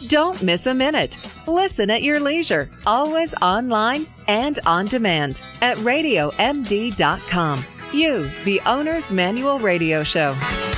Don't miss a minute. Listen at your leisure, always online and on demand at RadioMD.com. You, the Owner's Manual Radio Show.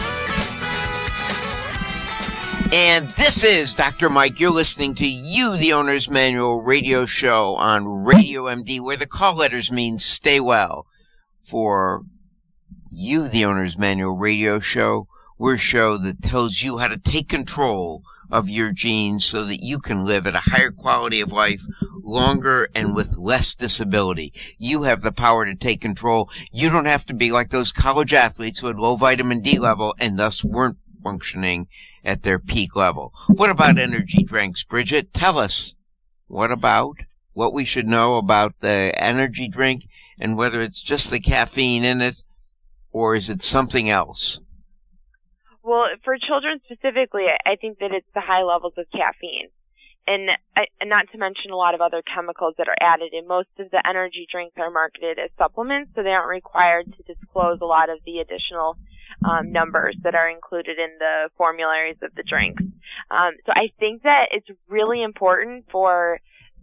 And this is Dr. Mike. You're listening to You, the Owner's Manual Radio Show on Radio MD, where the call letters mean stay well. For You, the Owner's Manual Radio Show, we're a show that tells you how to take control of your genes so that you can live at a higher quality of life, longer and with less disability. You have the power to take control. You don't have to be like those college athletes who had low vitamin D level and thus weren't functioning at their peak level. What about energy drinks, Bridget? Tell us what we should know about the energy drink and whether it's just the caffeine in it or is it something else? Well, for children specifically, I think that it's the high levels of caffeine. And not to mention a lot of other chemicals that are added in. Most of the energy drinks are marketed as supplements, so they aren't required to disclose a lot of the additional numbers that are included in the formularies of the drinks. So I think that it's really important for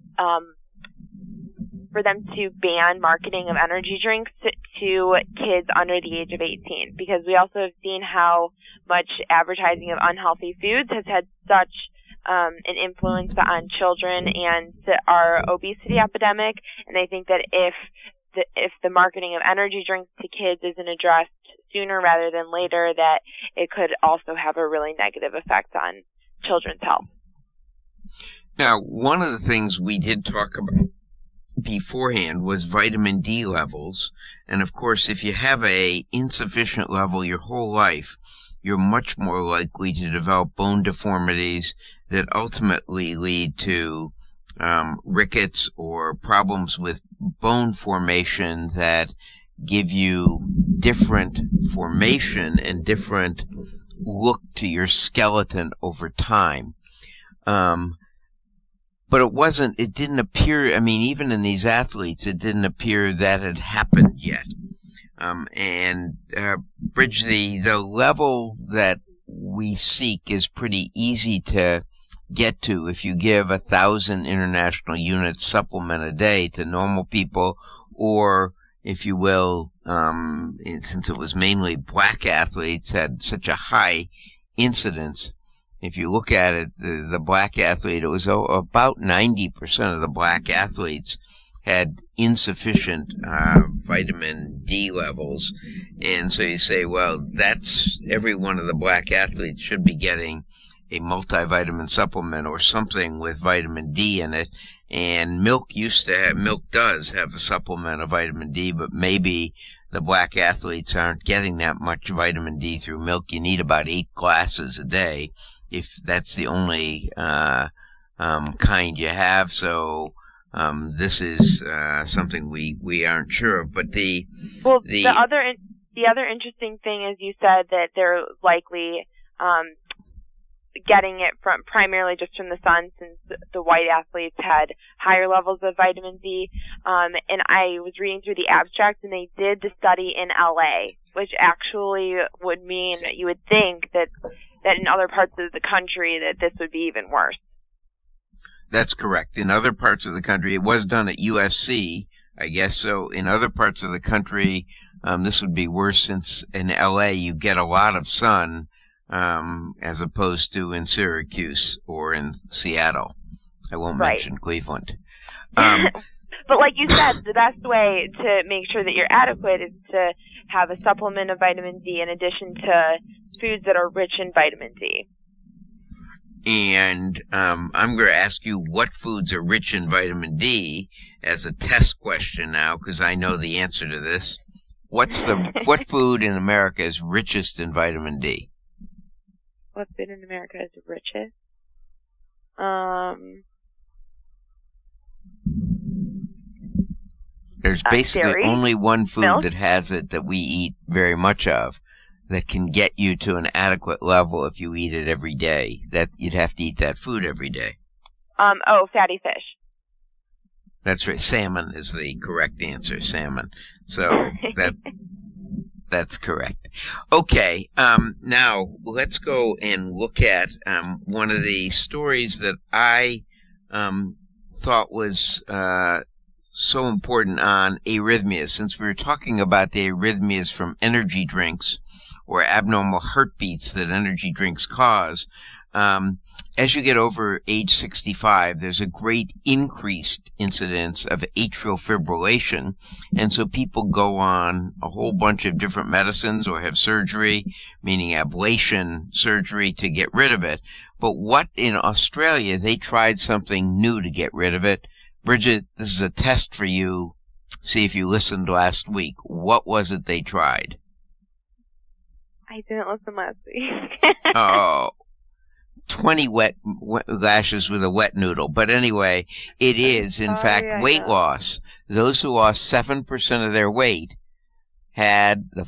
them to ban marketing of energy drinks to kids under the age of 18, because we also have seen how much advertising of unhealthy foods has had such an influence on children and our obesity epidemic. And I think that if the marketing of energy drinks to kids isn't addressed sooner rather than later, that it could also have a really negative effect on children's health. Now, one of the things we did talk about beforehand was vitamin D levels. And of course, if you have a insufficient level your whole life, you're much more likely to develop bone deformities that ultimately lead to rickets or problems with bone formation that give you different formation and different look to your skeleton over time. But it didn't appear, even in these athletes, it didn't appear that had happened yet. Bridge, the level that we seek is pretty easy to get to if you give 1,000 international units supplement a day to normal people, or if you will, since it was mainly black athletes, had such a high incidence. If you look at it, the black athlete, it was about 90% of the black athletes had insufficient vitamin D levels. And so you say, well, that's every one of the black athletes should be getting a multivitamin supplement or something with vitamin D in it. And milk does have a supplement of vitamin D, but maybe the black athletes aren't getting that much vitamin D through milk. You need about 8 glasses a day, if that's the only kind you have. So this is something we aren't sure of. But the other interesting thing is you said that they're likely getting it from primarily just from the sun, since the white athletes had higher levels of vitamin D. And I was reading through the abstracts, and they did the study in LA, which actually would mean that you would think that in other parts of the country that this would be even worse. That's correct. In other parts of the country, it was done at USC, I guess. So in other parts of the country, this would be worse, since in LA you get a lot of sun, as opposed to in Syracuse or in Seattle. I won't mention Cleveland. But like you said, the best way to make sure that you're adequate is to have a supplement of vitamin D in addition to foods that are rich in vitamin D. And I'm going to ask you what foods are rich in vitamin D as a test question now, because I know the answer to this. What food in America is richest in vitamin D? What food in America is richest? There's basically dairy? only one food Milk? that has it that we eat very much of, that can get you to an adequate level if you eat it every day. That you'd have to eat that food every day. Fatty fish. That's right. Salmon is the correct answer. Salmon. So That's correct. Okay, now let's go and look at one of the stories that I thought was so important on arrhythmias. Since we were talking about the arrhythmias from energy drinks or abnormal heartbeats that energy drinks cause, as you get over age 65, there's a great increased incidence of atrial fibrillation, and so people go on a whole bunch of different medicines or have surgery, meaning ablation surgery, to get rid of it. But what in Australia, they tried something new to get rid of it. Bridget, this is a test for you. See if you listened last week. What was it they tried? I didn't listen last week. Oh. 20 wet lashes with a wet noodle. But anyway, it is, in fact, weight loss. Those who lost 7% of their weight had a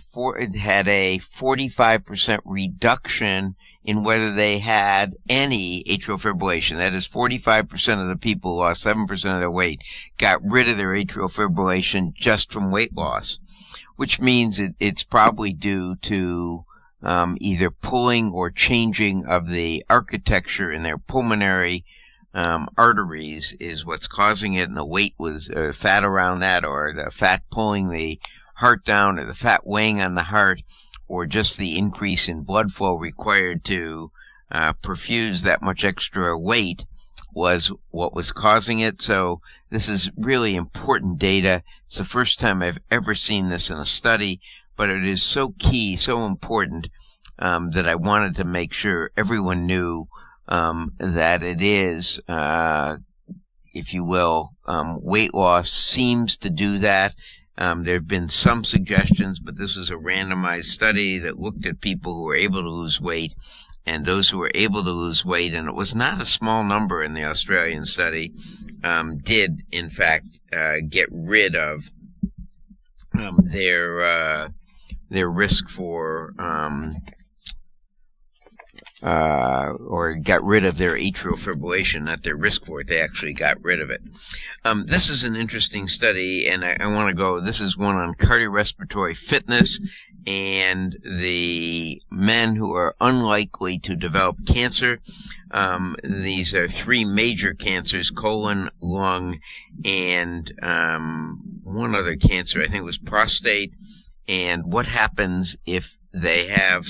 45% reduction in whether they had any atrial fibrillation. That is, 45% of the people who lost 7% of their weight got rid of their atrial fibrillation just from weight loss, which means it's probably due to either pulling or changing of the architecture in their pulmonary arteries is what's causing it, and the weight was fat around that, or the fat pulling the heart down, or the fat weighing on the heart, or just the increase in blood flow required to perfuse that much extra weight was what was causing it. So this is really important data. It's the first time I've ever seen this in a study, but it is so key, so important, that I wanted to make sure everyone knew that it is, if you will, weight loss seems to do that. There have been some suggestions, but this was a randomized study that looked at people who were able to lose weight and those who were able to lose weight, and it was not a small number in the Australian study, did, in fact, get rid of their risk for, or got rid of their atrial fibrillation, not their risk for it. They actually got rid of it. This is an interesting study, and I want to go, this is one on cardiorespiratory fitness and the men who are unlikely to develop cancer. These are three major cancers: colon, lung, and one other cancer, I think it was prostate. And what happens if they have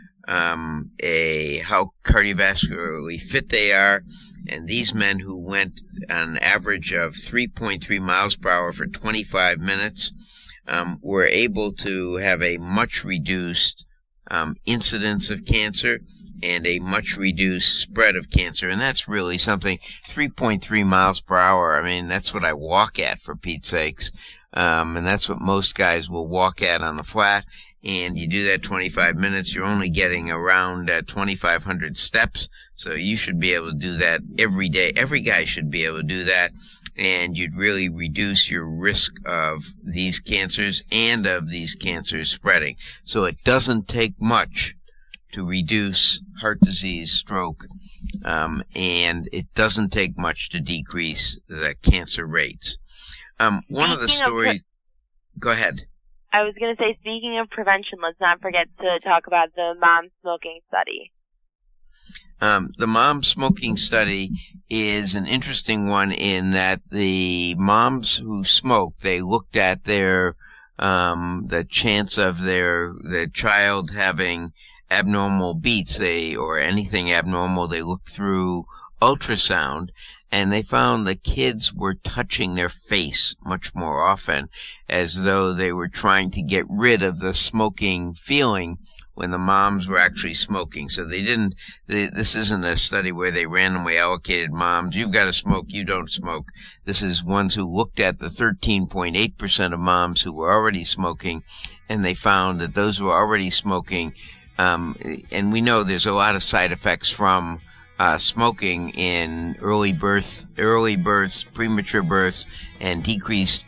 how cardiovascularly fit they are. And these men who went on an average of 3.3 miles per hour for 25 minutes were able to have a much reduced incidence of cancer and a much reduced spread of cancer. And that's really something. 3.3 miles per hour, I mean, that's what I walk at, for Pete's sakes. And that's what most guys will walk at on the flat. And you do that 25 minutes, you're only getting around 2,500 steps. So you should be able to do that every day. Every guy should be able to do that. And you'd really reduce your risk of these cancers and of these cancers spreading. So it doesn't take much to reduce heart disease, stroke, and it doesn't take much to decrease the cancer rates. One of the stories... Go ahead. I was going to say, speaking of prevention, let's not forget to talk about the mom smoking study. The mom smoking study is an interesting one in that the moms who smoke, they looked at their the chance of their child having abnormal beats, or anything abnormal. They looked through ultrasound, and they found the kids were touching their face much more often, as though they were trying to get rid of the smoking feeling when the moms were actually smoking. So this isn't a study where they randomly allocated moms, you've got to smoke, you don't smoke. This is ones who looked at the 13.8% of moms who were already smoking, and they found that those who were already smoking, and we know there's a lot of side effects from smoking in early births, premature births, and decreased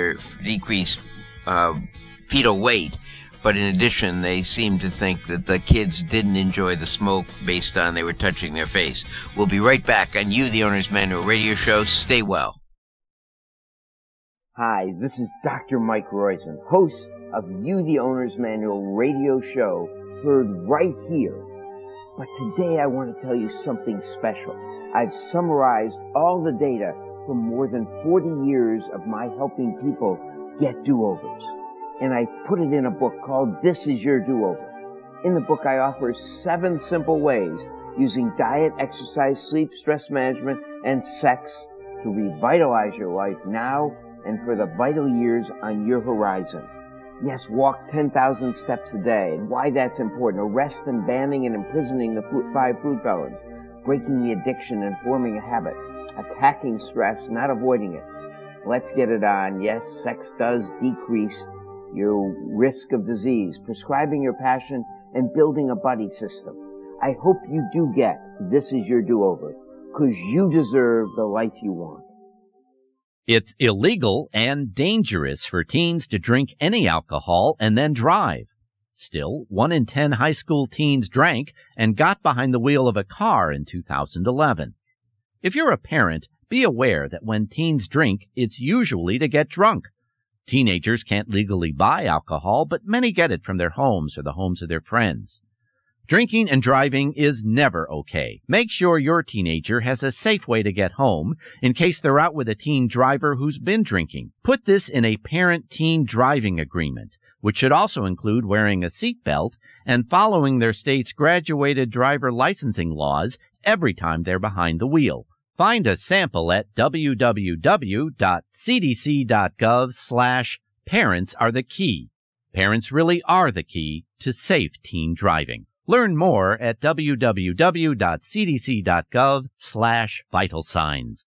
fetal weight. But in addition, they seem to think that the kids didn't enjoy the smoke based on they were touching their face. We'll be right back on You, the Owner's Manual radio show. Stay well. Hi, this is Dr. Mike Roizen, host of You, the Owner's Manual radio show, heard right here. But today I want to tell you something special. I've summarized all the data from more than 40 years of my helping people get do-overs. And I put it in a book called This Is Your Do-Over. In the book, I offer 7 simple ways using diet, exercise, sleep, stress management, and sex to revitalize your life now and for the vital years on your horizon. Yes, walk 10,000 steps a day, and why that's important. Arrest and banning and imprisoning the 5 food felons. Breaking the addiction and forming a habit. Attacking stress, not avoiding it. Let's get it on. Yes, sex does decrease your risk of disease. Prescribing your passion and building a buddy system. I hope you do get This Is Your Do-Over, because you deserve the life you want. It's illegal and dangerous for teens to drink any alcohol and then drive. Still, 1 in 10 high school teens drank and got behind the wheel of a car in 2011. If you're a parent, be aware that when teens drink, it's usually to get drunk. Teenagers can't legally buy alcohol, but many get it from their homes or the homes of their friends. Drinking and driving is never okay. Make sure your teenager has a safe way to get home in case they're out with a teen driver who's been drinking. Put this in a parent-teen driving agreement, which should also include wearing a seatbelt and following their state's graduated driver licensing laws every time they're behind the wheel. Find a sample at www.cdc.gov/parents are the key. Parents really are the key to safe teen driving. Learn more at www.cdc.gov/vital signs.